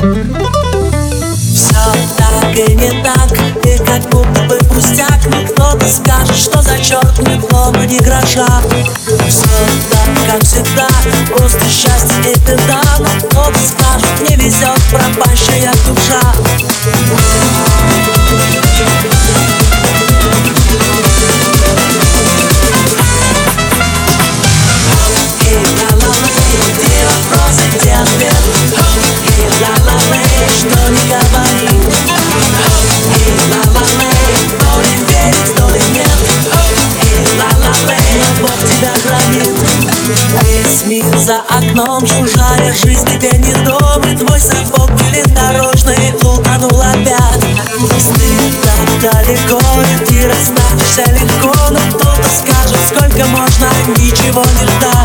Все так и не так, и как будто бы пустяк. Кто-то скажет, что за черт, ни дома, ни гроша. Все так, как всегда, просто счастье и беда. Но кто-то скажет, не везет пропащая душа. Весь мир за окном, чужая жизнь тебе не дом. И твой сапог железнодорожный утонул опять. Стыд так далеко, и ты расстанешься легко. Но кто-то скажет, сколько можно ничего не ждать.